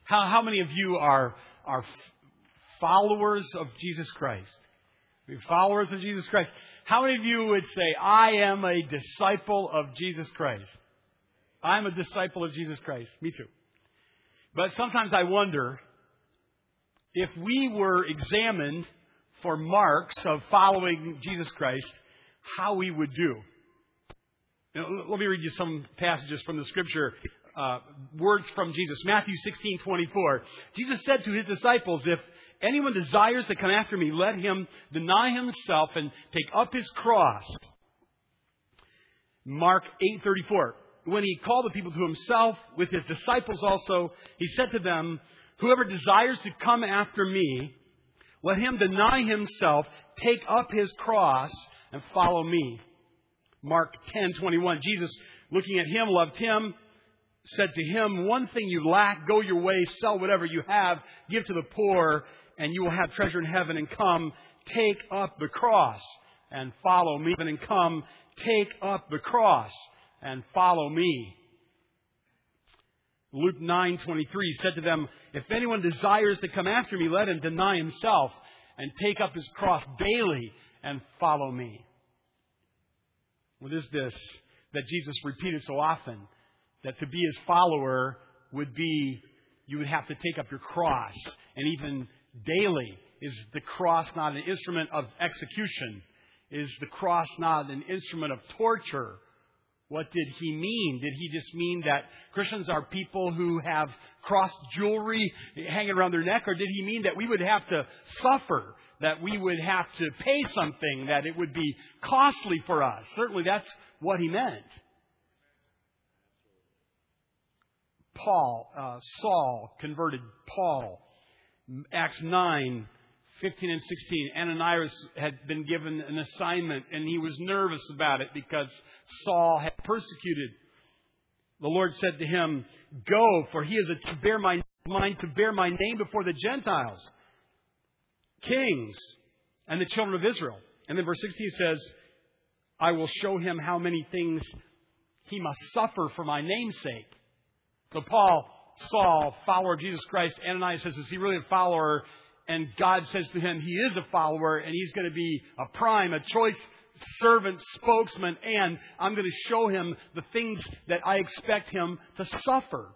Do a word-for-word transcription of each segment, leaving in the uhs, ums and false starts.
How, how many of you are, are followers of Jesus Christ? Are you followers of Jesus Christ? How many of you would say, I am a disciple of Jesus Christ? I'm a disciple of Jesus Christ. Me too. But sometimes I wonder if we were examined for marks of following Jesus Christ, how we would do. You know, let me read you some passages from the Scripture. Uh, words from Jesus. Matthew sixteen twenty-four. Jesus said to His disciples, if anyone desires to come after me, let him deny himself and take up his cross. Mark eight thirty-four. When He called the people to Himself with His disciples also, He said to them, whoever desires to come after me, let him deny himself, take up his cross, and follow me. Mark ten twenty-one. Jesus, looking at him, loved him, said to him, one thing you lack, go your way, sell whatever you have, give to the poor, and you will have treasure in heaven. And come, take up the cross and follow me. And come, take up the cross and follow me. Luke nine twenty-three said to them, if anyone desires to come after me, let him deny himself and take up his cross daily and follow me. What is this that Jesus repeated so often? That to be His follower would be, you would have to take up your cross. And even daily, is the cross not an instrument of execution? Is the cross not an instrument of torture? What did He mean? Did He just mean that Christians are people who have cross jewelry hanging around their neck? Or did He mean that we would have to suffer? That we would have to pay something? That it would be costly for us? Certainly that's what He meant. Paul, uh, Saul converted Paul. Acts nine, fifteen and sixteen. Ananias had been given an assignment and he was nervous about it because Saul had persecuted. The Lord said to him, go, for he is to bear my mind to bear my name before the Gentiles, kings, and the children of Israel. And then verse sixteen says, I will show him how many things he must suffer for my name's sake. So Paul, Saul, follower of Jesus Christ, Ananias says, is he really a follower? And God says to him, he is a follower and he's going to be a prime, a choice servant, spokesman, and I'm going to show him the things that I expect him to suffer.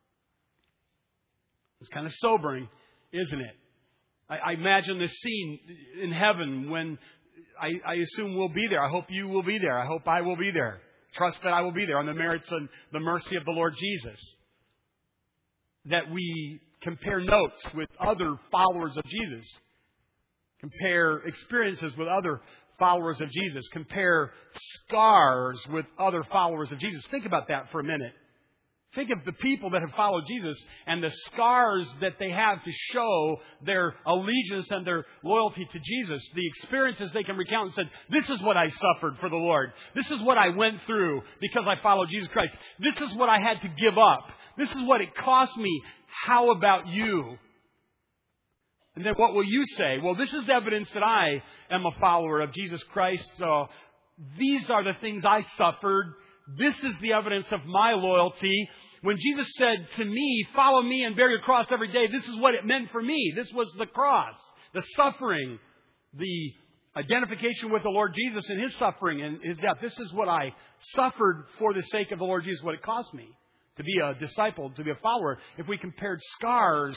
It's kind of sobering, isn't it? I, I imagine this scene in heaven when I, I assume we'll be there. I hope you will be there. I hope I will be there. Trust that I will be there on the merits and the mercy of the Lord Jesus. That we compare notes with other followers of Jesus. Compare experiences with other followers of Jesus. Compare scars with other followers of Jesus. Think about that for a minute. Think of the people that have followed Jesus and the scars that they have to show their allegiance and their loyalty to Jesus. The experiences they can recount and said, this is what I suffered for the Lord. This is what I went through because I followed Jesus Christ. This is what I had to give up. This is what it cost me. How about you? And then what will you say? Well, this is evidence that I am a follower of Jesus Christ. So these are the things I suffered. This is the evidence of my loyalty. When Jesus said to me, follow me and bear your cross every day, this is what it meant for me. This was the cross, the suffering, the identification with the Lord Jesus and His suffering and His death. This is what I suffered for the sake of the Lord Jesus, what it cost me to be a disciple, to be a follower. If we compared scars,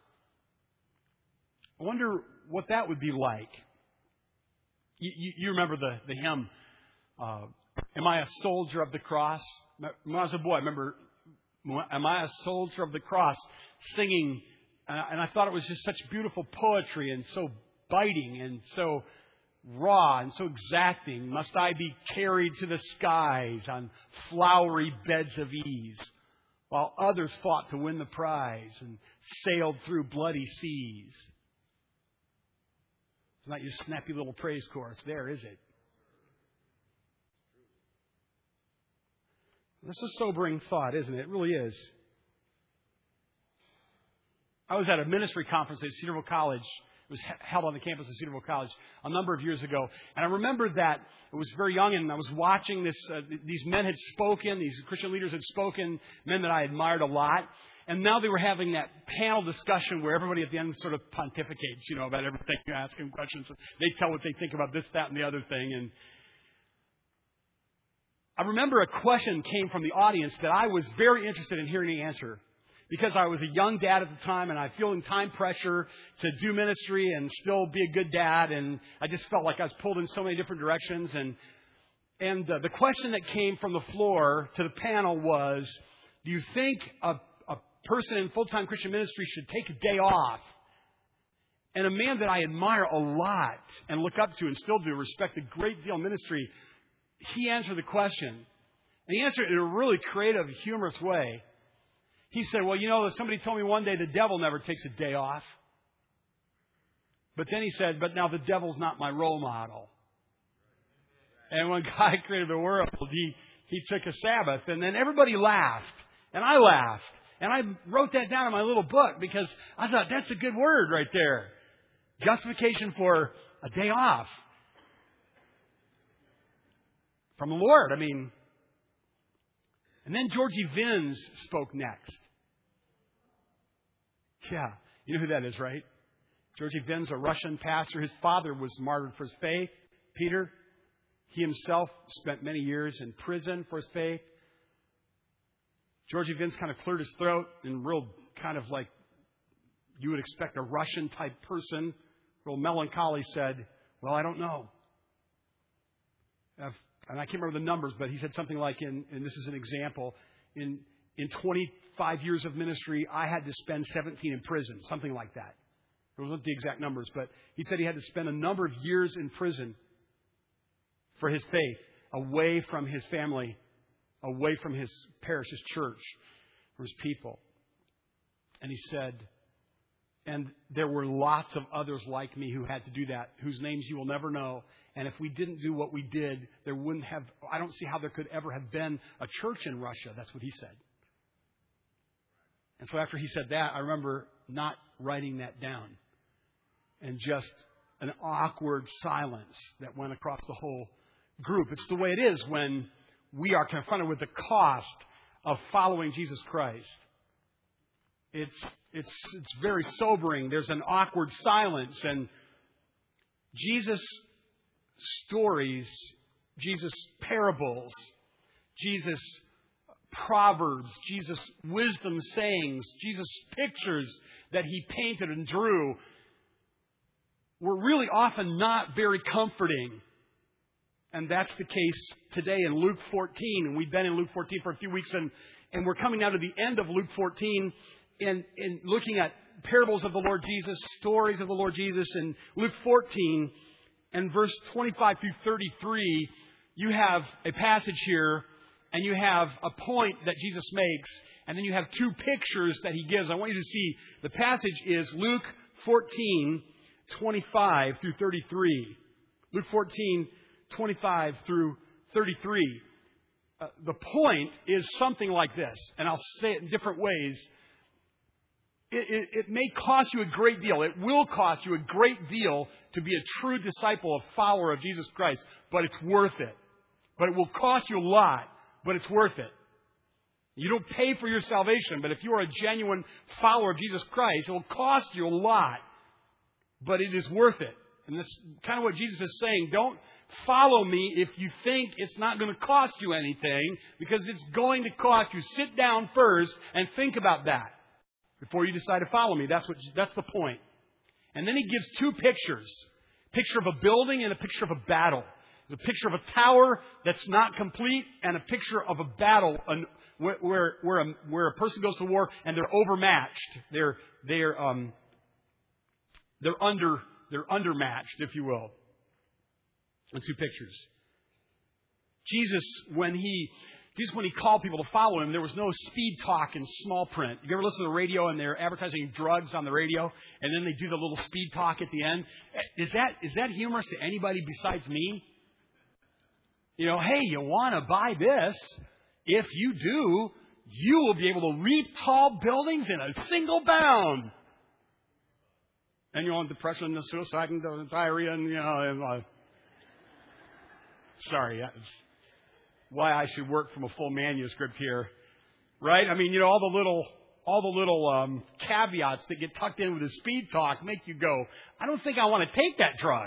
I wonder what that would be like. You, you, you remember the, the hymn, uh, Am I a soldier of the cross? When I was a boy, I remember, am I a soldier of the cross? Singing, and I thought it was just such beautiful poetry and so biting and so raw and so exacting. Must I be carried to the skies on flowery beds of ease, while others fought to win the prize and sailed through bloody seas? It's not your snappy little praise chorus there, is it? This is a sobering thought, isn't it? It really is. I was at a ministry conference at Cedarville College. It was held on the campus of Cedarville College a number of years ago. And I remember that I was very young and I was watching this. Uh, these men had spoken. These Christian leaders had spoken, men that I admired a lot. And now they were having that panel discussion where everybody at the end sort of pontificates, you know, about everything. You ask them questions. They tell what they think about this, that, and the other thing. And I remember a question came from the audience that I was very interested in hearing the answer. Because I was a young dad at the time and I was feeling time pressure to do ministry and still be a good dad. And I just felt like I was pulled in so many different directions. And and uh, the question that came from the floor to the panel was, do you think a, a person in full-time Christian ministry should take a day off? And a man that I admire a lot and look up to and still do, respect a great deal in ministry, he answered the question. And he answered it in a really creative, humorous way. He said, well, you know, somebody told me one day the devil never takes a day off. But then he said, but now the devil's not my role model. And when God created the world, he, he took a Sabbath. And then everybody laughed. And I laughed. And I wrote that down in my little book because I thought that's a good word right there. Justification for a day off. From the Lord. I mean, and then Georgie Vins spoke next. Yeah, you know who that is, right? Georgie Vins, a Russian pastor. His father was martyred for his faith. Peter, he himself spent many years in prison for his faith. Georgie Vins kind of cleared his throat in real kind of like you would expect a Russian type person. Real melancholy said, well, I don't know. I've, and I can't remember the numbers, but he said something like, in, and this is an example, in in twenty-five years of ministry, I had to spend seventeen in prison, something like that. It wasn't the exact numbers, but he said he had to spend a number of years in prison for his faith, away from his family, away from his parish, his church, or his people. And he said, and there were lots of others like me who had to do that, whose names you will never know. And if we didn't do what we did, there wouldn't have, I don't see how there could ever have been a church in Russia. That's what he said. And so after he said that, I remember not writing that down. And just an awkward silence that went across the whole group. It's the way it is when we are confronted with the cost of following Jesus Christ. It's it's it's very sobering. There's an awkward silence. And Jesus' stories, Jesus' parables, Jesus' proverbs, Jesus' wisdom sayings, Jesus' pictures that he painted and drew were really often not very comforting. And that's the case today in Luke fourteen. And we've been in Luke fourteen for a few weeks, and, and we're coming now to the end of Luke fourteen and, and looking at parables of the Lord Jesus, stories of the Lord Jesus. In Luke fourteen and verse twenty-five through thirty-three, you have a passage here, and you have a point that Jesus makes, and then you have two pictures that he gives. I want you to see the passage is Luke fourteen, twenty-five through thirty-three. Luke fourteen, twenty-five through thirty-three. Uh, the point is something like this, and I'll say it in different ways. It, it, it may cost you a great deal. It will cost you a great deal to be a true disciple, a follower of Jesus Christ, but it's worth it. But it will cost you a lot, but it's worth it. You don't pay for your salvation, but if you are a genuine follower of Jesus Christ, it will cost you a lot, but it is worth it. And that's kind of what Jesus is saying. Don't follow me if you think it's not going to cost you anything, because it's going to cost you. Sit down first and think about that before you decide to follow me. That's what, that's the point. And then he gives two pictures. A picture of a building and a picture of a battle. There's a picture of a tower that's not complete and a picture of a battle where, where, where, a, where a person goes to war and they're overmatched. They're, they're, um, they're under... They're undermatched, if you will. The two pictures. Jesus, when he Jesus, when he called people to follow him, there was no speed talk in small print. You ever listen to the radio and they're advertising drugs on the radio, and then they do the little speed talk at the end? Is that is that humorous to anybody besides me? You know, hey, you want to buy this? If you do, you will be able to leap tall buildings in a single bound. And you want depression and suicide and diarrhea and, you know, and, uh, sorry, that's why I should work from a full manuscript here, right? I mean, you know, all the little all the little um, caveats that get tucked in with the speed talk make you go, I don't think I want to take that drug.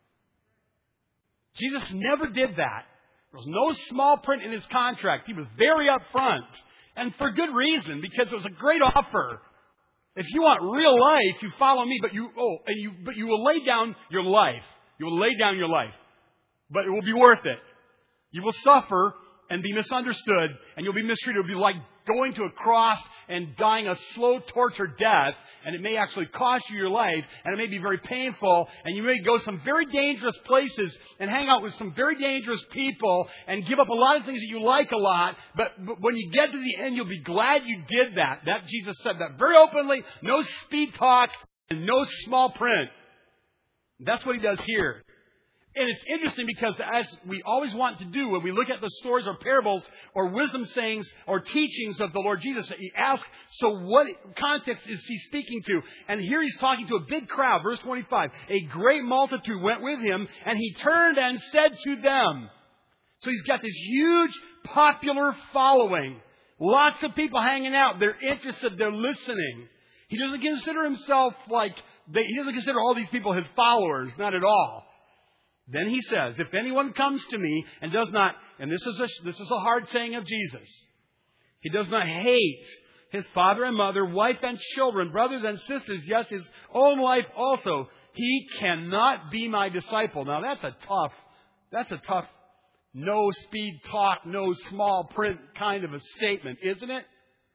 Jesus never did that. There was no small print in his contract. He was very upfront. And for good reason, because it was a great offer. If you want real life, you follow me, but you oh, and you but you will lay down your life. You will lay down your life. But it will be worth it. You will suffer and be misunderstood, and you'll be mistreated. It will be like going to a cross and dying a slow torture death, and it may actually cost you your life, and it may be very painful, and you may go some very dangerous places and hang out with some very dangerous people and give up a lot of things that you like a lot, but, but when you get to the end, you'll be glad you did that. That Jesus said that very openly, no speed talk and no small print. That's what he does here. And it's interesting because as we always want to do when we look at the stories or parables or wisdom sayings or teachings of the Lord Jesus, he asks, so what context is he speaking to? And here he's talking to a big crowd. Verse twenty-five, a great multitude went with him, and he turned and said to them. So he's got this huge popular following. Lots of people hanging out. They're interested. They're listening. He doesn't consider himself like, they, he doesn't consider all these people his followers. Not at all. Then he says, if anyone comes to me and does not, and this is a, this is a hard saying of Jesus, he does not hate his father and mother, wife and children, brothers and sisters, yes, his own life also, he cannot be my disciple. Now that's a tough, that's a tough, no speed talk, no small print kind of a statement, isn't it?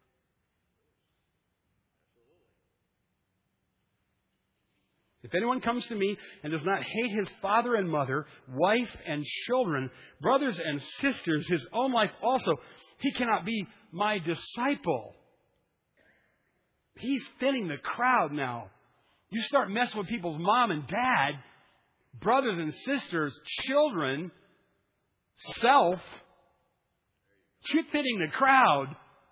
If anyone comes to me and does not hate his father and mother, wife and children, brothers and sisters, his own life also, he cannot be my disciple. He's thinning the crowd now. You start messing with people's mom and dad, brothers and sisters, children, self, you're thinning the crowd.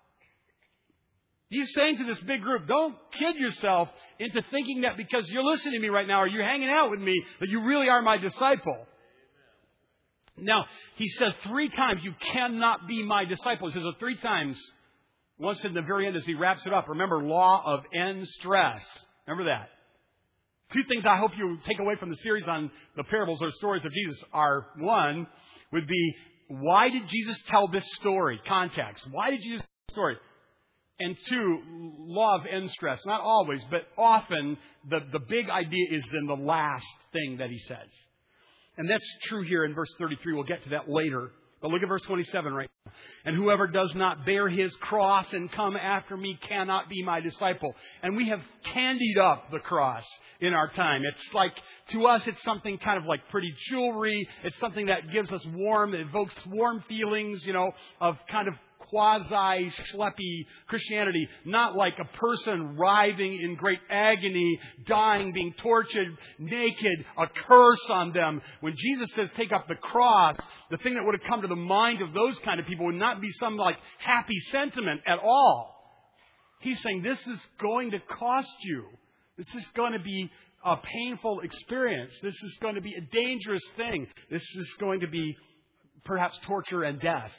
He's saying to this big group, don't kid yourself into thinking that because you're listening to me right now or you're hanging out with me, that you really are my disciple. Now, he says three times, you cannot be my disciple. He says it three times. Once in the very end as he wraps it up. Remember, law of end stress. Remember that. Two things I hope you take away from the series on the parables or stories of Jesus are, one, would be, why did Jesus tell this story? Context. Why did Jesus tell this story? And two, law of end stress. Not always, but often the, the big idea is in the last thing that he says. And that's true here in verse thirty-three. We'll get to that later. But look at verse twenty-seven right now. And whoever does not bear his cross and come after me cannot be my disciple. And we have candied up the cross in our time. It's like, to us, it's something kind of like pretty jewelry. It's something that gives us warm, it evokes warm feelings, you know, of kind of quasi-schleppy Christianity, not like a person writhing in great agony, dying, being tortured, naked, a curse on them. When Jesus says take up the cross, the thing that would have come to the mind of those kind of people would not be some like happy sentiment at all. He's saying this is going to cost you. This is going to be a painful experience. This is going to be a dangerous thing. This is going to be perhaps torture and death.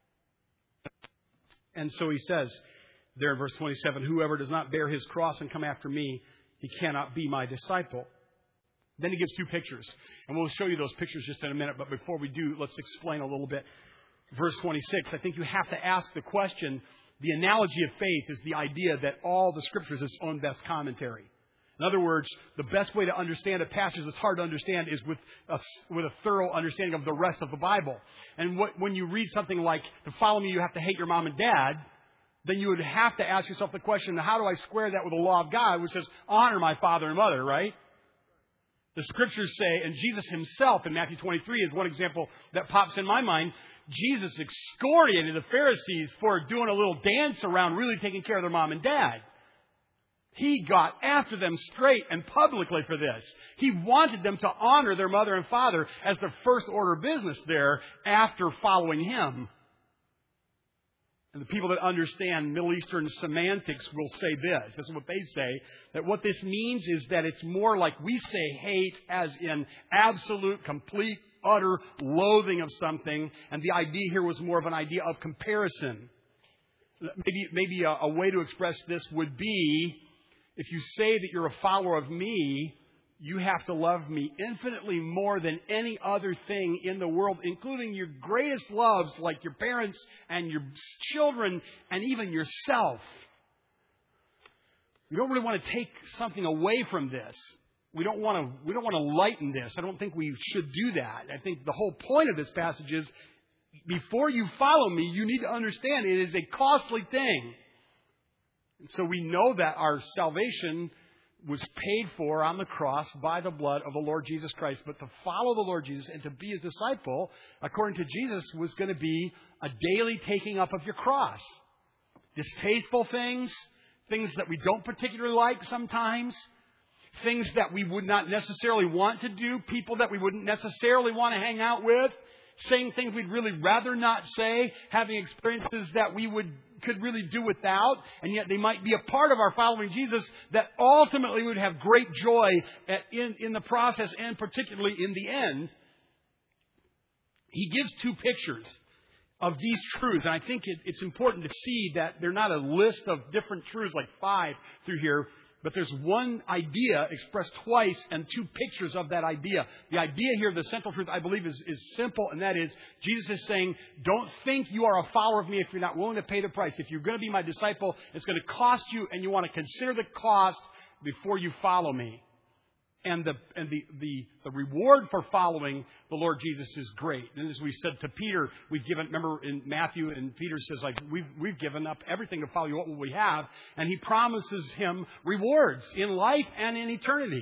And so he says there in verse twenty-seven, whoever does not bear his cross and come after me, he cannot be my disciple. Then he gives two pictures. And we'll show you those pictures just in a minute. But before we do, let's explain a little bit. Verse twenty-six, I think you have to ask the question, the analogy of faith is the idea that all the Scriptures is its own best commentary. In other words, the best way to understand a passage that's hard to understand is with a, with a thorough understanding of the rest of the Bible. And what, when you read something like, to follow me, you have to hate your mom and dad, then you would have to ask yourself the question, how do I square that with the law of God, which says, honor my father and mother, right? The Scriptures say, and Jesus himself in Matthew twenty-three is one example that pops in my mind, Jesus excoriated the Pharisees for doing a little dance around really taking care of their mom and dad. He got after them straight and publicly for this. He wanted them to honor their mother and father as their first order of business there after following him. And the people that understand Middle Eastern semantics will say this. This is what they say. That what this means is that it's more like we say hate as in absolute, complete, utter loathing of something. And the idea here was more of an idea of comparison. Maybe, maybe a, a way to express this would be, if you say that you're a follower of me, you have to love me infinitely more than any other thing in the world, including your greatest loves like your parents and your children and even yourself. We don't really want to take something away from this. We don't want to, we don't want to lighten this. I don't think we should do that. I think the whole point of this passage is, before you follow me, you need to understand it is a costly thing. And so we know that our salvation was paid for on the cross by the blood of the Lord Jesus Christ. But to follow the Lord Jesus and to be His disciple, according to Jesus, was going to be a daily taking up of your cross. Distasteful things, things that we don't particularly like sometimes, things that we would not necessarily want to do, people that we wouldn't necessarily want to hang out with, saying things we'd really rather not say, having experiences that we would could really do without, and yet they might be a part of our following Jesus that ultimately would have great joy at, in, in the process and particularly in the end. He gives two pictures of these truths, and I think it, it's important to see that they're not a list of different truths like five through here, but there's one idea expressed twice and two pictures of that idea. The idea here, the central truth, I believe, is, is simple, and that is Jesus is saying, don't think you are a follower of me if you're not willing to pay the price. If you're going to be my disciple, it's going to cost you, and you want to consider the cost before you follow me. And the and the, the, the reward for following the Lord Jesus is great. And as we said to Peter, we've given, remember in Matthew, and Peter says, like, we've, we've given up everything to follow you. What will we have? And he promises him rewards in life and in eternity.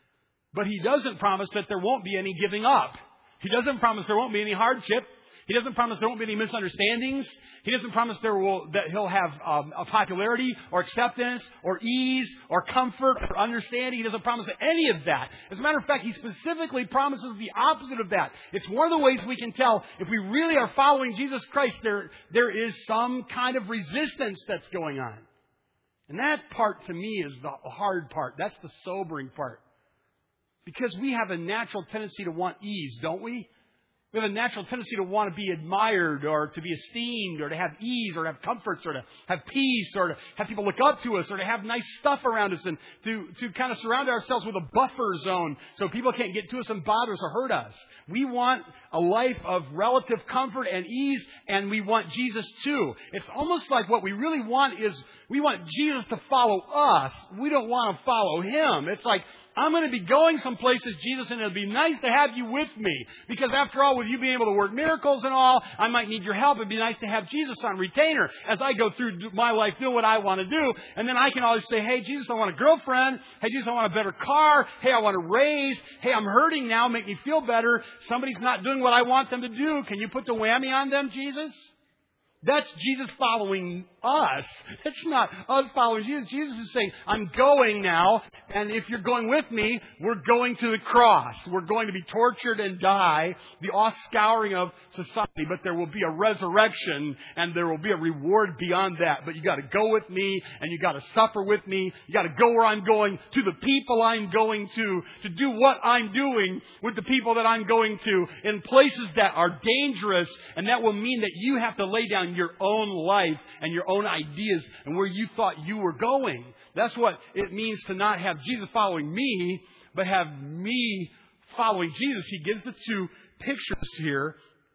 But he doesn't promise that there won't be any giving up. He doesn't promise there won't be any hardship. He doesn't promise there won't be any misunderstandings. He doesn't promise there will that he'll have um, a popularity or acceptance or ease or comfort or understanding. He doesn't promise any of that. As a matter of fact, he specifically promises the opposite of that. It's one of the ways we can tell if we really are following Jesus Christ, there, there is some kind of resistance that's going on. And that part to me is the hard part. That's the sobering part. Because we have a natural tendency to want ease, don't we? We have a natural tendency to want to be admired or to be esteemed or to have ease or to have comforts or to have peace or to have people look up to us or to have nice stuff around us and to, to kind of surround ourselves with a buffer zone so people can't get to us and bother us or hurt us. We want a life of relative comfort and ease, and we want Jesus too. It's almost like what we really want is we want Jesus to follow us. We don't want to follow Him. It's like, I'm going to be going some places, Jesus, and it'll be nice to have you with me. Because after all, with you being able to work miracles and all, I might need your help. It'd be nice to have Jesus on retainer as I go through my life doing what I want to do. And then I can always say, hey, Jesus, I want a girlfriend. Hey, Jesus, I want a better car. Hey, I want a raise. Hey, I'm hurting now. Make me feel better. Somebody's not doing what I want them to do. Can you put the whammy on them, Jesus? That's Jesus following us. It's not us following Jesus. Jesus is saying, I'm going now, and if you're going with me, we're going to the cross. We're going to be tortured and die, the off-scouring of society, but there will be a resurrection, and there will be a reward beyond that. But you got to go with me, and you got to suffer with me. You got to go where I'm going, to the people I'm going to, to do what I'm doing with the people that I'm going to, in places that are dangerous, and that will mean that you have to lay down your own life and your own ideas and where you thought you were going. That's what it means to not have Jesus following me, but have me following Jesus. He gives the two pictures here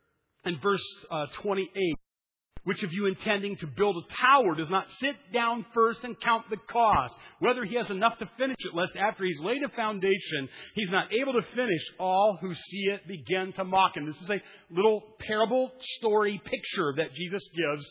in verse uh, twenty-eight. Which of you intending to build a tower does not sit down first and count the cost, whether he has enough to finish it, lest after he's laid a foundation, he's not able to finish, all who see it begin to mock him. This is a little parable story picture that Jesus gives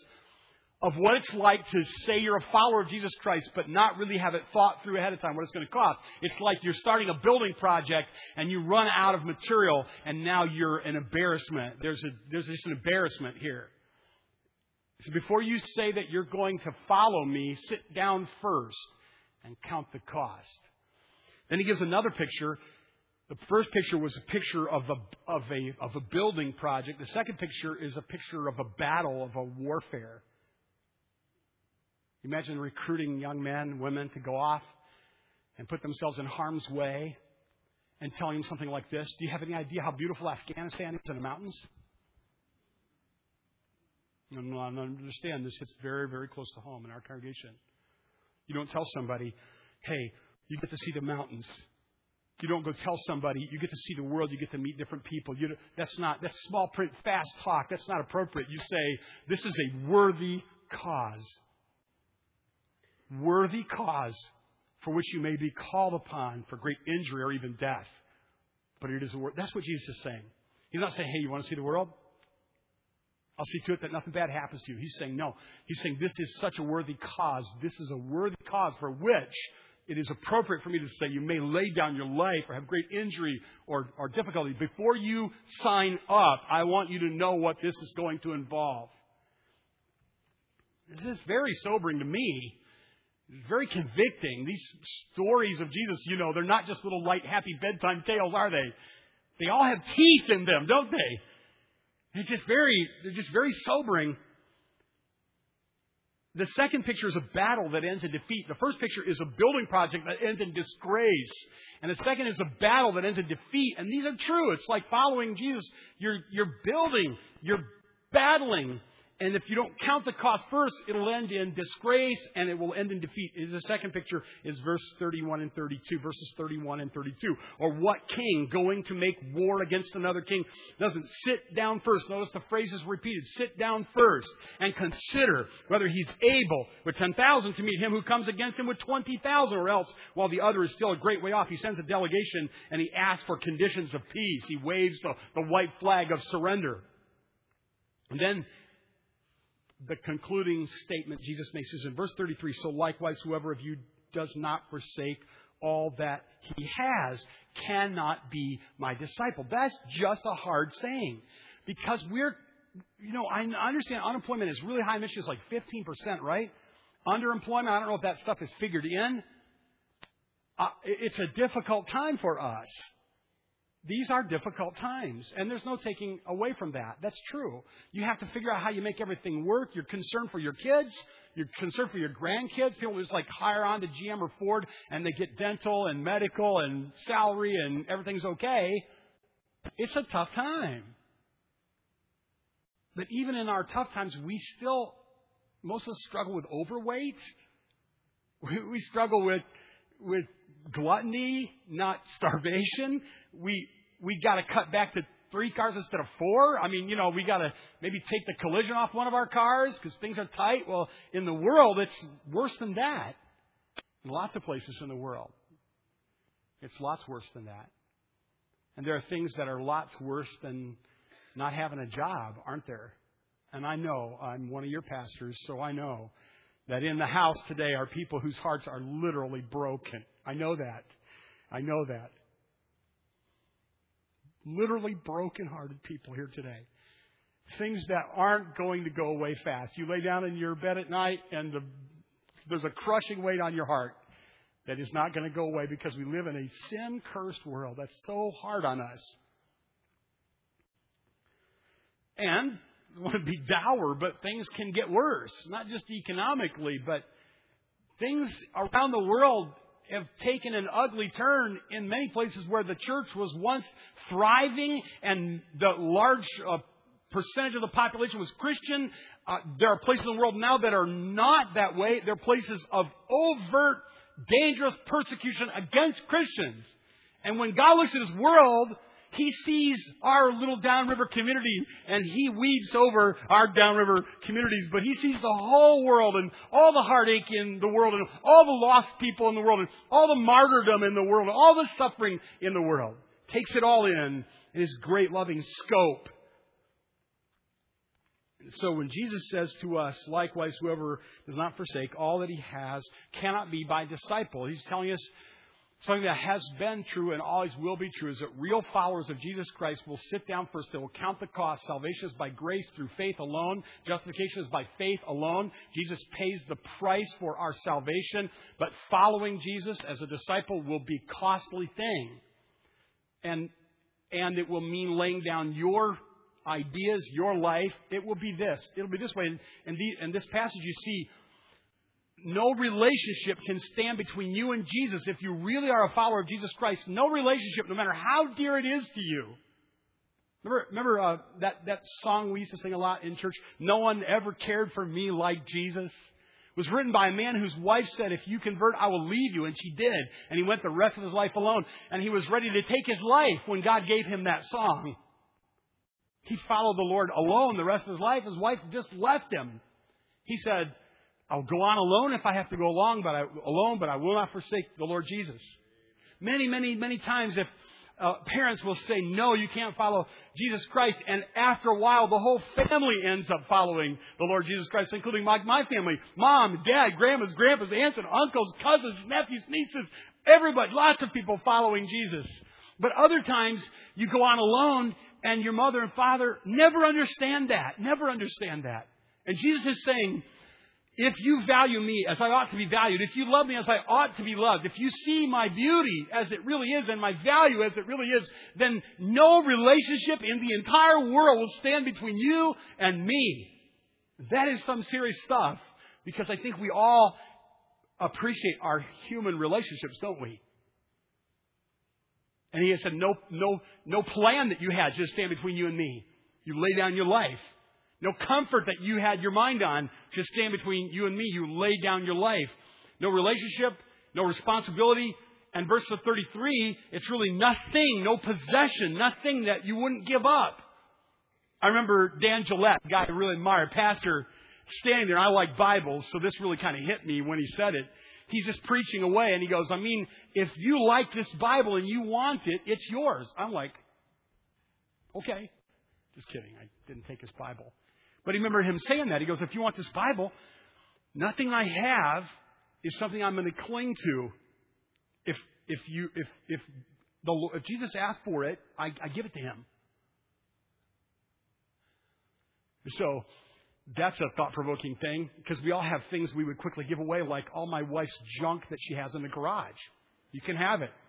of what it's like to say you're a follower of Jesus Christ, but not really have it thought through ahead of time what it's going to cost. It's like you're starting a building project and you run out of material and now you're an embarrassment. There's a, there's just an embarrassment here. So before you say that you're going to follow me, sit down first and count the cost. Then he gives another picture. The first picture was a picture of a, of a, of a building project. The second picture is a picture of a battle, of a warfare. Imagine recruiting young men, women to go off and put themselves in harm's way and telling them something like this. Do you have any idea how beautiful Afghanistan is in the mountains? And I understand this hits very, very close to home in our congregation. You don't tell somebody, hey, you get to see the mountains. You don't go tell somebody, you get to see the world, you get to meet different people. You, that's not, that's small print, fast talk. That's not appropriate. You say, this is a worthy cause. Worthy cause for which you may be called upon for great injury or even death. But it is a word. That's what Jesus is saying. He's not saying, hey, you want to see the world? I'll see to it that nothing bad happens to you. He's saying, no. He's saying, this is such a worthy cause. This is a worthy cause for which it is appropriate for me to say you may lay down your life or have great injury or, or difficulty. Before you sign up, I want you to know what this is going to involve. This is very sobering to me. It's very convicting. These stories of Jesus, you know, they're not just little light, happy bedtime tales, are they? They all have teeth in them, don't they? It's just very, they're just very sobering. The second picture is a battle that ends in defeat. The first picture is a building project that ends in disgrace. And the second is a battle that ends in defeat. And these are true. It's like following Jesus. You're, you're building. You're battling. And if you don't count the cost first, it'll end in disgrace and it will end in defeat. The second picture is verse thirty-one and thirty-two, verses thirty-one and thirty-two. Or what king going to make war against another king doesn't sit down first? Notice the phrase is repeated. Sit down first and consider whether he's able with ten thousand to meet him who comes against him with twenty thousand, or else while the other is still a great way off, he sends a delegation and he asks for conditions of peace. He waves the, the white flag of surrender. And then the concluding statement Jesus makes is in verse thirty-three, so likewise whoever of you does not forsake all that he has cannot be my disciple. That's just a hard saying. Because we're, you know, I understand unemployment is really high in Michigan. It's like fifteen percent, right? Underemployment, I don't know if that stuff is figured in. Uh, it's a difficult time for us. These are difficult times, and there's no taking away from that. That's true. You have to figure out how you make everything work. You're concerned for your kids. You're concerned for your grandkids. People just like hire on to G M or Ford, and they get dental and medical and salary, and everything's okay. It's a tough time. But even in our tough times, we still, most of us struggle with overweight. We, we struggle with with gluttony, not starvation. We we got to cut back to three cars instead of four. I mean, you know, we got to maybe take the collision off one of our cars because things are tight. Well, in the world, it's worse than that. In lots of places in the world, it's lots worse than that. And there are things that are lots worse than not having a job, aren't there? And I know, I'm one of your pastors, so I know that in the house today are people whose hearts are literally broken. I know that. I know that. Literally broken-hearted people here today. Things that aren't going to go away fast. You lay down in your bed at night and the, there's a crushing weight on your heart that is not going to go away because we live in a sin-cursed world that's so hard on us. And I want to be dour, but things can get worse. Not just economically, but things around the world have taken an ugly turn in many places where the church was once thriving and the large uh, percentage of the population was Christian. Uh, there are places in the world now that are not that way. There are places of overt, dangerous persecution against Christians. And when God looks at His world, He sees our little downriver community and He weaves over our downriver communities. But He sees the whole world and all the heartache in the world and all the lost people in the world and all the martyrdom in the world and all the suffering in the world. Takes it all in in His great loving scope. So when Jesus says to us, likewise, whoever does not forsake all that he has cannot be my disciple. He's telling us something that has been true and always will be true is that real followers of Jesus Christ will sit down first. They will count the cost. Salvation is by grace through faith alone. Justification is by faith alone. Jesus pays the price for our salvation. But following Jesus as a disciple will be a costly thing. And, and it will mean laying down your ideas, your life. It will be this. It'll be this way. And in, the, in this passage you see, no relationship can stand between you and Jesus. If you really are a follower of Jesus Christ, no relationship, no matter how dear it is to you, Remember, remember uh, that, that song we used to sing a lot in church, No One Ever Cared for Me Like Jesus? It was written by a man whose wife said, if you convert, I will leave you. And she did. And he went the rest of his life alone. And he was ready to take his life when God gave him that song. He followed the Lord alone the rest of his life. His wife just left him. He said, I'll go on alone if I have to go along, but I, alone, but I will not forsake the Lord Jesus. Many, many, many times if uh, parents will say, no, you can't follow Jesus Christ. And after a while, the whole family ends up following the Lord Jesus Christ, including my, my family. Mom, dad, grandmas, grandpas, aunts and uncles, cousins, nephews, nieces, everybody, lots of people following Jesus. But other times you go on alone and your mother and father never understand that, never understand that. And Jesus is saying, if you value me as I ought to be valued, if you love me as I ought to be loved, if you see my beauty as it really is and my value as it really is, then no relationship in the entire world will stand between you and me. That is some serious stuff, because I think we all appreciate our human relationships, don't we? And he has said, no, no, no plan that you had should stand between you and me. You lay down your life. No comfort that you had your mind on should stand between you and me. You laid down your life. No relationship, no responsibility. And verse thirty-three, it's really nothing, no possession, nothing that you wouldn't give up. I remember Dan Gillette, a guy I really admire, pastor, standing there. And I like Bibles, so this really kind of hit me when he said it. He's just preaching away, and he goes, I mean, if you like this Bible and you want it, it's yours. I'm like, okay. Just kidding. I didn't take his Bible. But I remember him saying that. He goes, if you want this Bible, nothing I have is something I'm going to cling to. If if you if if the if Jesus asked for it, I, I give it to him. So that's a thought-provoking thing, because we all have things we would quickly give away, like all my wife's junk that she has in the garage. You can have it.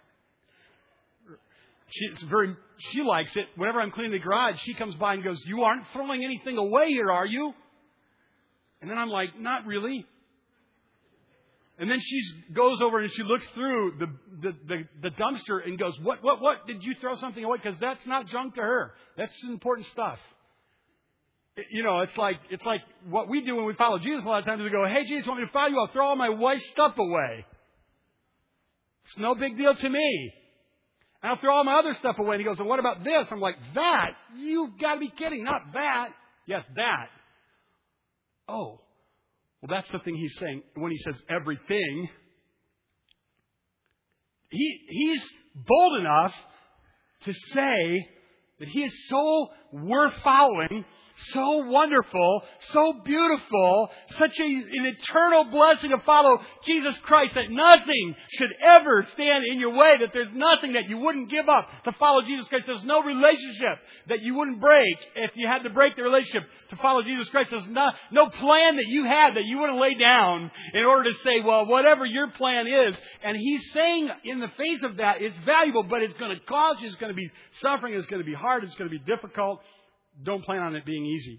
She, it's very, she likes it. Whenever I'm cleaning the garage, she comes by and goes, you aren't throwing anything away here, are you? And then I'm like, not really. And then she goes over and she looks through the, the, the, the dumpster and goes, what, what, what? Did you throw something away? Because that's not junk to her. That's important stuff. You know, it's like, it's like what we do when we follow Jesus a lot of times. We go, hey, Jesus, want me to follow you? I'll throw all my wife's stuff away. It's no big deal to me. And I'll throw all my other stuff away. And he goes, well, what about this? I'm like, that? You've got to be kidding. Not that. Yes, that. Oh. Well, that's the thing he's saying when he says everything. He, he's bold enough to say that he is so worth following, so wonderful, so beautiful, such a, an eternal blessing to follow Jesus Christ, that nothing should ever stand in your way, that there's nothing that you wouldn't give up to follow Jesus Christ. There's no relationship that you wouldn't break if you had to break the relationship to follow Jesus Christ. There's no, no plan that you had that you wouldn't lay down in order to say, well, whatever your plan is. And he's saying in the face of that, it's valuable, but it's going to cost you, it's going to be suffering, it's going to be hard, it's going to be difficult. Don't plan on it being easy.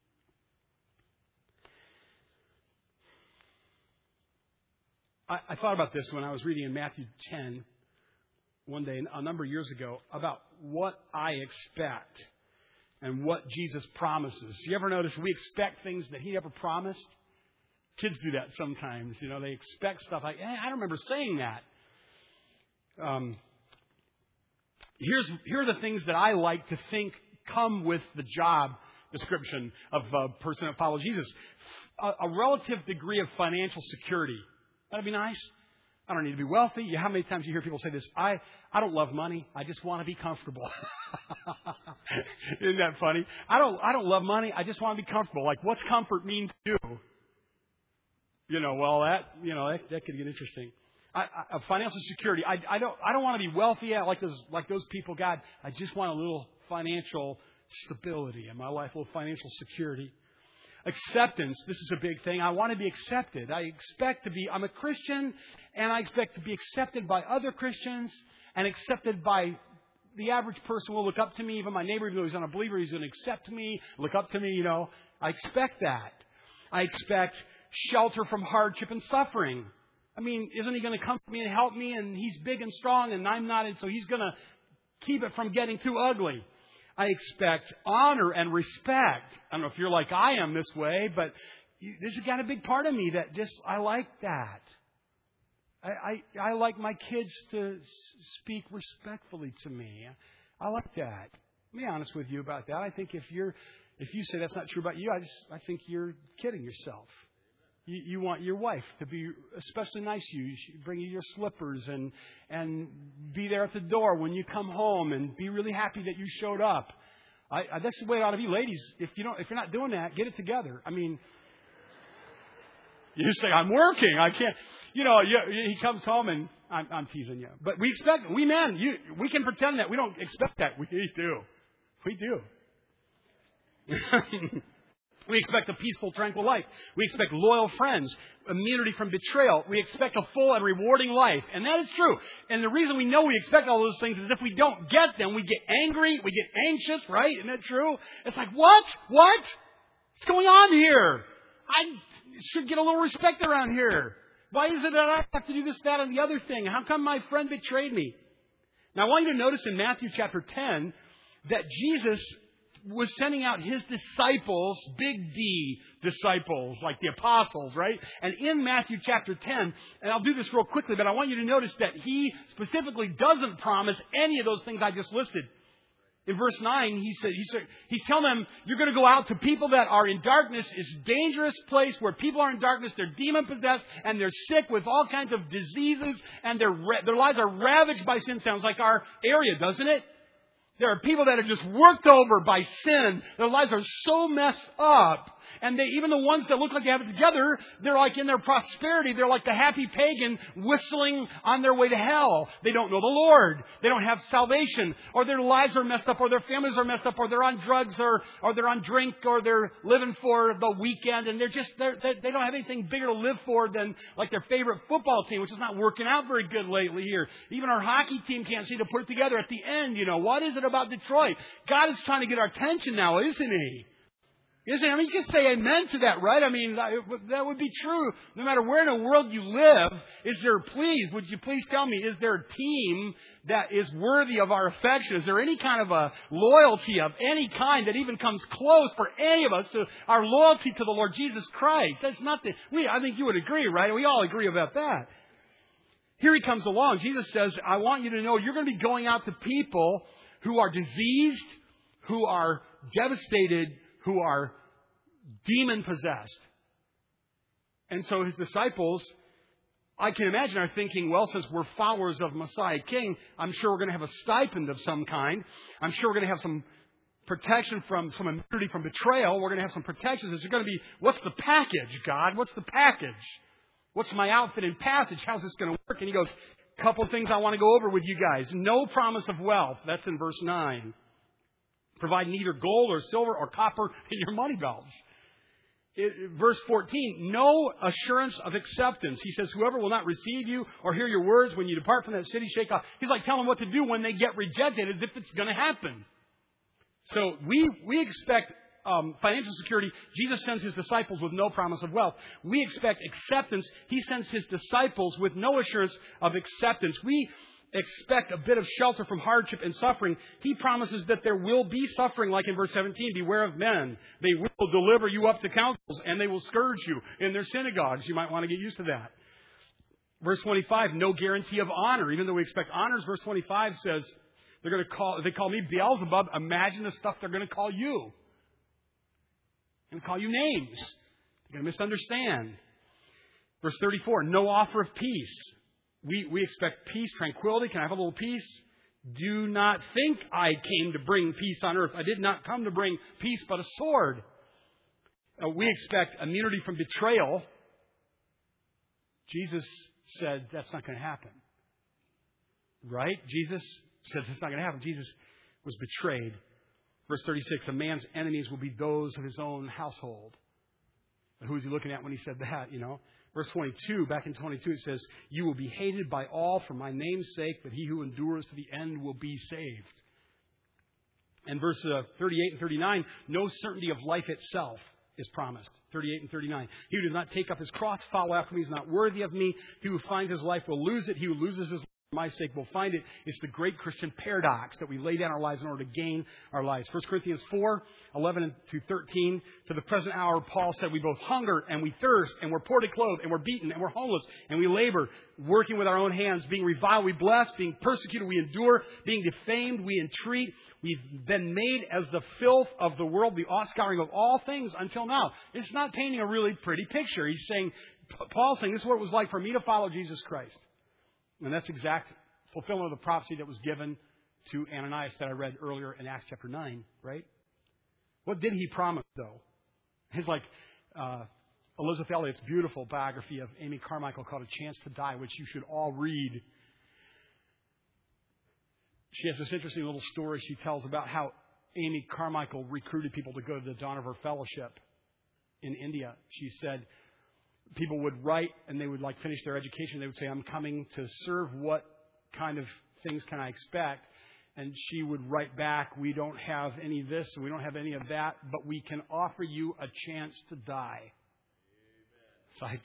I, I thought about this when I was reading in Matthew ten one day, a number of years ago, about what I expect and what Jesus promises. You ever notice we expect things that He never promised? Kids do that sometimes. You know, they expect stuff like, hey, I don't remember saying that. Um, here's here are the things that I like to think come with the job description of a person that follows Jesus. A, a relative degree of financial security. That'd be nice. I don't need to be wealthy. How many times you hear people say this? I, I don't love money. I just want to be comfortable. Isn't that funny? I don't I don't love money. I just want to be comfortable. Like, what's comfort mean to you? You know, well, that you know that, that could get interesting. I, I, financial security. I, I don't I don't want to be wealthy. I like those like those people. God, I just want a little financial stability in my life, a little financial security. Acceptance. This is a big thing. I want to be accepted. I expect to be, I'm a Christian, and I expect to be accepted by other Christians and accepted by the average person will look up to me. Even my neighbor, even though he's not a believer, he's going to accept me, look up to me, you know. I expect that. I expect shelter from hardship and suffering. I mean, isn't He going to comfort me and help me? And He's big and strong, and I'm not, and so He's going to keep it from getting too ugly. I expect honor and respect. I don't know if you're like I am this way, but you, there's got a big part of me that just, I like that. I, I, I like my kids to speak respectfully to me. I like that. Let me be honest with you about that. I think if you're, if you say that's not true about you, I just, I think you're kidding yourself. You, you want your wife to be especially nice to you. You should bring you your slippers and and be there at the door when you come home and be really happy that you showed up. I, I, that's the way it ought to be, ladies. If you don't, if you're not doing that, get it together. I mean, you say I'm working. I can't. You know, you, he comes home and I'm, I'm teasing you. But we expect we men. You, we can pretend that we don't expect that. We do. We do. We expect a peaceful, tranquil life. We expect loyal friends, immunity from betrayal. We expect a full and rewarding life. And that is true. And the reason we know we expect all those things is if we don't get them, we get angry, we get anxious, right? Isn't that true? It's like, what? What? What's going on here? I should get a little respect around here. Why is it that I have to do this, that, and the other thing? How come my friend betrayed me? Now, I want you to notice in Matthew chapter ten that Jesus was sending out His disciples, big D disciples, like the apostles, right? And in Matthew chapter ten, and I'll do this real quickly, but I want you to notice that He specifically doesn't promise any of those things I just listed. In verse nine, He said, He said, He's telling them, you're going to go out to people that are in darkness. It's a dangerous place where people are in darkness. They're demon-possessed and they're sick with all kinds of diseases and their their lives are ravaged by sin. Sounds like our area, doesn't it? There are people that are just worked over by sin. Their lives are so messed up. And they, even the ones that look like they have it together, they're like in their prosperity. They're like the happy pagan whistling on their way to hell. They don't know the Lord. They don't have salvation. Or their lives are messed up. Or their families are messed up. Or they're on drugs. Or, or they're on drink. Or they're living for the weekend. And they're just, they're, they they don't have anything bigger to live for than like their favorite football team, which is not working out very good lately here. Even our hockey team can't seem to put it together at the end. You know, what is it about Detroit? God is trying to get our attention now, isn't He? Isn't it? I mean, you can say amen to that, right? I mean, that would be true no matter where in the world you live. Is there, please, would you please tell me, is there a team that is worthy of our affection? Is there any kind of a loyalty of any kind that even comes close for any of us to our loyalty to the Lord Jesus Christ? That's nothing. We, I think you would agree, right? We all agree about that. Here He comes along. Jesus says, I want you to know you're going to be going out to people who are diseased, who are devastated, who are demon-possessed. And so His disciples, I can imagine, are thinking, well, since we're followers of Messiah King, I'm sure we're going to have a stipend of some kind. I'm sure we're going to have some protection from, some immunity from betrayal. We're going to have some protections. It's going to be, what's the package, God? What's the package? What's my outfit and passage? How's this going to work? And He goes, a couple things I want to go over with you guys. No promise of wealth. That's in verse nine. Provide neither gold or silver or copper in your money belts. It, verse fourteen, no assurance of acceptance. He says, whoever will not receive you or hear your words when you depart from that city, shake off. He's like telling them what to do when they get rejected, as if it's going to happen. So we, we expect um, financial security. Jesus sends His disciples with no promise of wealth. We expect acceptance. He sends His disciples with no assurance of acceptance. We expect a bit of shelter from hardship and suffering. He promises that there will be suffering, like in verse seventeen. Beware of men. They will deliver you up to councils, and they will scourge you in their synagogues. You might want to get used to that. Verse twenty-five, no guarantee of honor. Even though we expect honors, verse twenty-five says, they're going to call, they call me Beelzebub. Imagine the stuff they're going to call you. They're going to call you names. They're going to misunderstand. Verse thirty-four, no offer of peace. We, we expect peace, tranquility. Can I have a little peace? Do not think I came to bring peace on earth. I did not come to bring peace, but a sword. Uh, we expect immunity from betrayal. Jesus said that's not going to happen. Right? Jesus said that's not going to happen. Jesus was betrayed. Verse thirty-six, a man's enemies will be those of his own household. And who is he looking at when he said that, you know? Verse twenty-two, back in twenty-two, it says, you will be hated by all for my name's sake, but he who endures to the end will be saved. And verse uh, thirty-eight and thirty-nine, no certainty of life itself is promised. thirty-eight and thirty-nine. He who does not take up his cross, follow after me, is not worthy of me. He who finds his life will lose it. He who loses his life my sake, we'll find it. It's the great Christian paradox that we lay down our lives in order to gain our lives. First Corinthians four, eleven to thirteen. To the present hour, Paul said, we both hunger and we thirst, and we're poorly clothed, and we're beaten, and we're homeless, and we labor, working with our own hands, being reviled, we bless, being persecuted, we endure, being defamed, we entreat. We've been made as the filth of the world, the offscouring of all things until now. It's not painting a really pretty picture. He's saying, Paul's saying, this is what it was like for me to follow Jesus Christ. And that's exact fulfillment of the prophecy that was given to Ananias that I read earlier in Acts chapter nine, right? What did he promise, though? It's like uh, Elizabeth Elliott's beautiful biography of Amy Carmichael called A Chance to Die, which you should all read. She has this interesting little story she tells about how Amy Carmichael recruited people to go to the Dawn of Her Fellowship in India. She said, people would write and they would like finish their education. They would say, I'm coming to serve. What kind of things can I expect? And she would write back, we don't have any of this and we don't have any of that, but we can offer you a chance to die. Amen. It's like,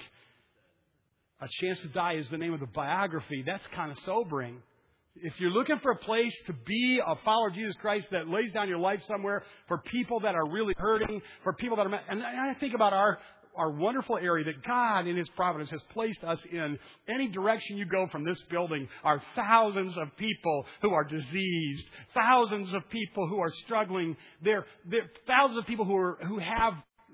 A Chance to Die is the name of the biography. That's kind of sobering. If you're looking for a place to be a follower of Jesus Christ that lays down your life somewhere for people that are really hurting, for people that are... And I think about our... our wonderful area that God in His providence has placed us in. Any direction you go from this building are thousands of people who are diseased, thousands of people who are struggling. There are thousands of people who are who have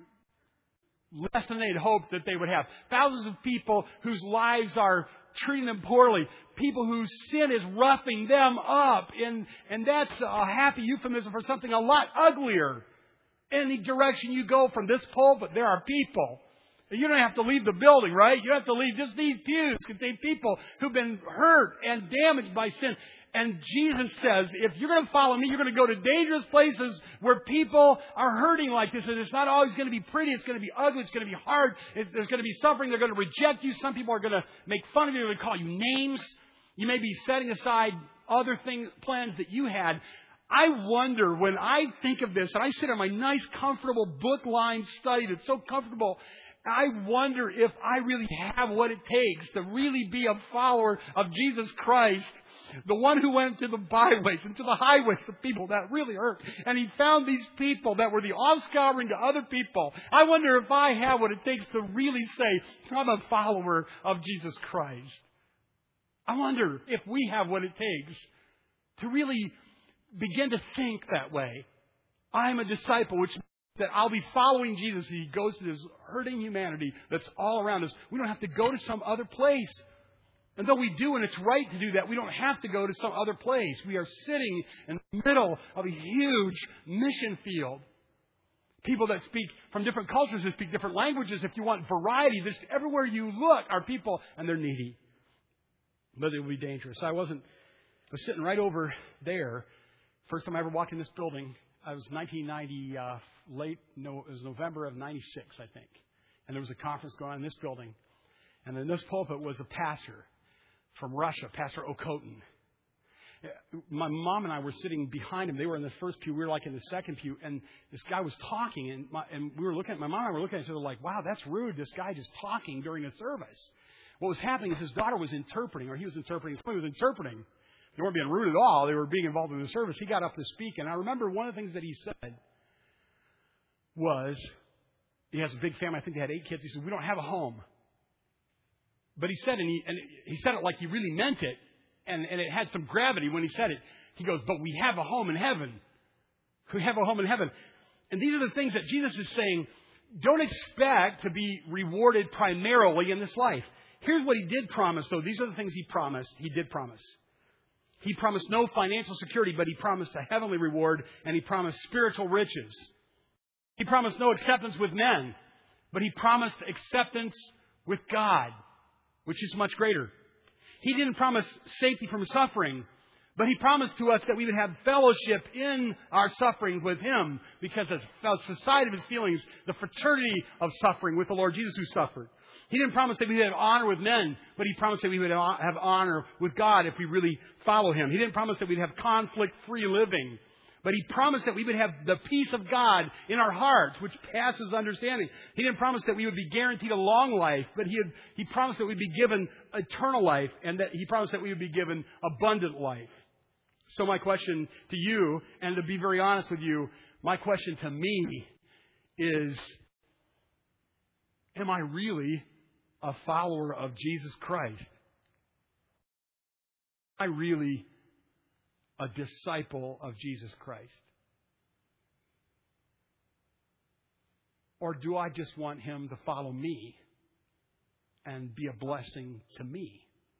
less than they'd hoped that they would have. Thousands of people whose lives are treating them poorly. People whose sin is roughing them up. And, and that's a happy euphemism for something a lot uglier. Any direction you go from this pulpit, there are people. You don't have to leave the building, right? You don't have to leave. Just these pews contain people who've been hurt and damaged by sin. And Jesus says, if you're going to follow me, you're going to go to dangerous places where people are hurting like this. And it's not always going to be pretty. It's going to be ugly. It's going to be hard. It, there's going to be suffering. They're going to reject you. Some people are going to make fun of you. They're going to call you names. You may be setting aside other things, plans that you had. I wonder when I think of this, and I sit in my nice, comfortable book-lined study that's so comfortable, I wonder if I really have what it takes to really be a follower of Jesus Christ, the one who went to the byways and to the highways of people that really hurt. And He found these people that were the offscouring to other people. I wonder if I have what it takes to really say, I'm a follower of Jesus Christ. I wonder if we have what it takes to really begin to think that way. I'm a disciple, which means that I'll be following Jesus as He goes to this hurting humanity that's all around us. We don't have to go to some other place. And though we do, and it's right to do that, we don't have to go to some other place. We are sitting in the middle of a huge mission field. People that speak from different cultures, that speak different languages. If you want variety, just everywhere you look are people, and they're needy. But it would be dangerous. I wasn't, I was sitting right over there. First time I ever walked in this building, I was nineteen ninety, uh, late, no, it was November of ninety-six, I think. And there was a conference going on in this building. And in this pulpit was a pastor from Russia, Pastor Okotin. My mom and I were sitting behind him. They were in the first pew. We were like in the second pew. And this guy was talking. And, my, and we were looking at, my mom and I were looking at each other like, wow, that's rude. This guy just talking during a service. What was happening is his daughter was interpreting, or he was interpreting. Somebody was interpreting. They weren't being rude at all. They were being involved in the service. He got up to speak. And I remember one of the things that he said was, he has a big family. I think they had eight kids. He said, we don't have a home. But he said, and he, and he said it like he really meant it. And, and it had some gravity when he said it. He goes, but we have a home in heaven. We have a home in heaven. And these are the things that Jesus is saying, don't expect to be rewarded primarily in this life. Here's what He did promise, though. These are the things He promised. He did promise. He promised no financial security, but He promised a heavenly reward, and He promised spiritual riches. He promised no acceptance with men, but He promised acceptance with God, which is much greater. He didn't promise safety from suffering, but He promised to us that we would have fellowship in our suffering with Him, because of the society of His feelings, the fraternity of suffering with the Lord Jesus who suffered. He didn't promise that we would have honor with men, but He promised that we would have honor with God if we really follow Him. He didn't promise that we'd have conflict-free living, but He promised that we would have the peace of God in our hearts, which passes understanding. He didn't promise that we would be guaranteed a long life, but He had, He promised that we'd be given eternal life and that He promised that we would be given abundant life. So my question to you, and to be very honest with you, my question to me is, am I really a follower of Jesus Christ? Am I really a disciple of Jesus Christ? Or do I just want Him to follow me and be a blessing to me?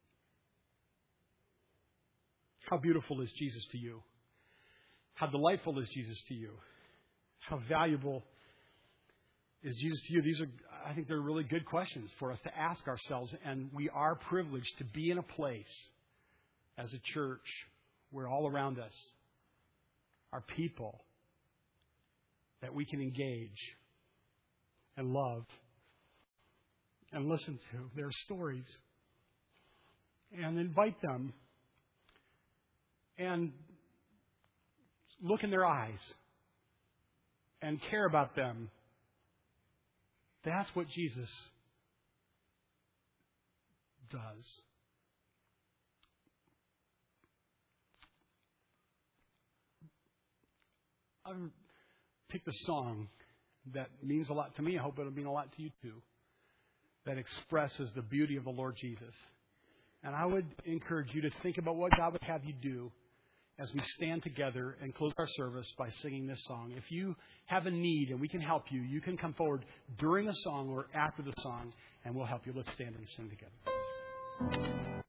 How beautiful is Jesus to you? How delightful is Jesus to you? How valuable is Jesus to you? These are, I think they're really good questions for us to ask ourselves. And we are privileged to be in a place as a church where all around us are people that we can engage and love and listen to their stories and invite them and look in their eyes and care about them. That's what Jesus does. I've picked a song that means a lot to me. I hope it'll mean a lot to you too. That expresses the beauty of the Lord Jesus. And I would encourage you to think about what God would have you do as we stand together and close our service by singing this song. If you have a need and we can help you, you can come forward during the song or after the song and we'll help you. Let's stand and sing together.